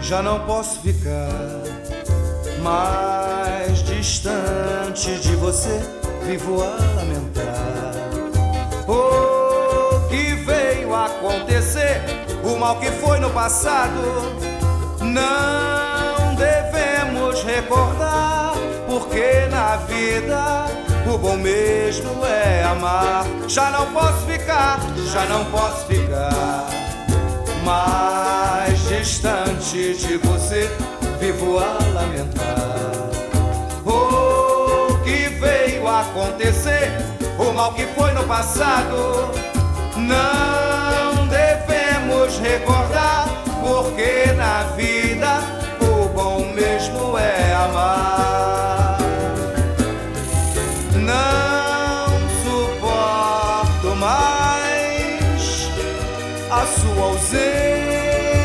Já não posso ficar mais distante de você. Vivo a lamentar o que veio acontecer, o mal que foi no passado. Não devemos recordar, porque na vida o bom mesmo é amar. Já não posso ficar mais distante de você. Vivo a lamentar o que veio acontecer, o mal que foi no passado. Não devemos recordar, porque na vida o bom mesmo é amar. Não suporto mais a sua ausência,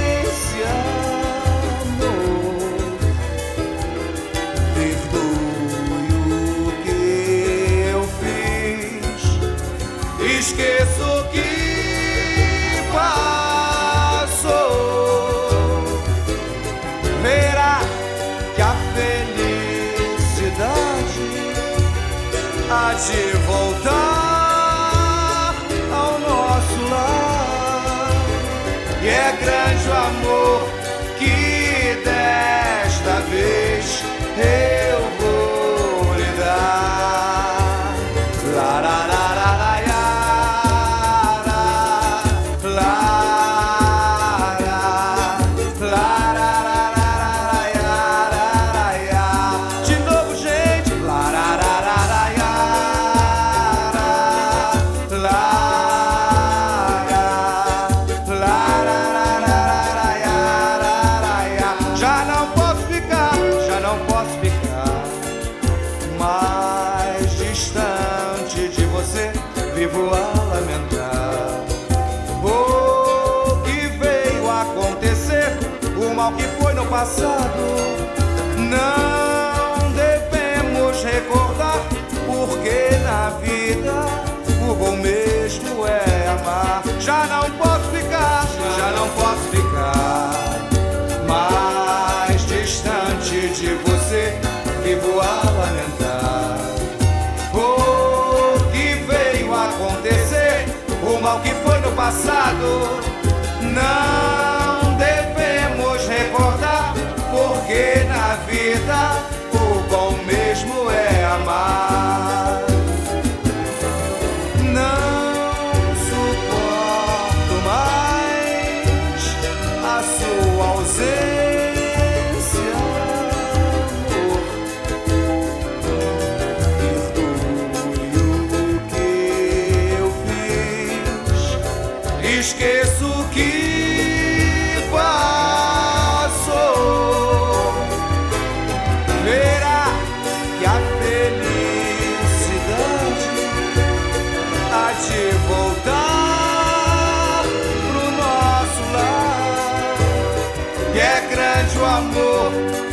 amor. Perdoe o que eu fiz, esqueço o que passou. Verá que a felicidade há de voltar ao nosso lar. E é grande o amor que desta vez eu vou lhe dar. Lararararaiá, lararararaiá. De novo, gente. Lararararaiá, já não posso ficar mais distante de você. Vivo a lamentar o que veio acontecer, o mal que foi no passado. Não devemos recordar, porque na vida o bom mesmo é amar. Já não posso ficar mais distante de você. Vivo a lamentar o que veio acontecer, o mal que foi no passado. Não devemos recordar, porque na vida o bom mesmo é amar. Não suporto mais a sua ausência, amor. Perdoe o que eu fiz, esqueço o que passou. Verá que a felicidade há de voltar pro nosso lar. Que é grande o amor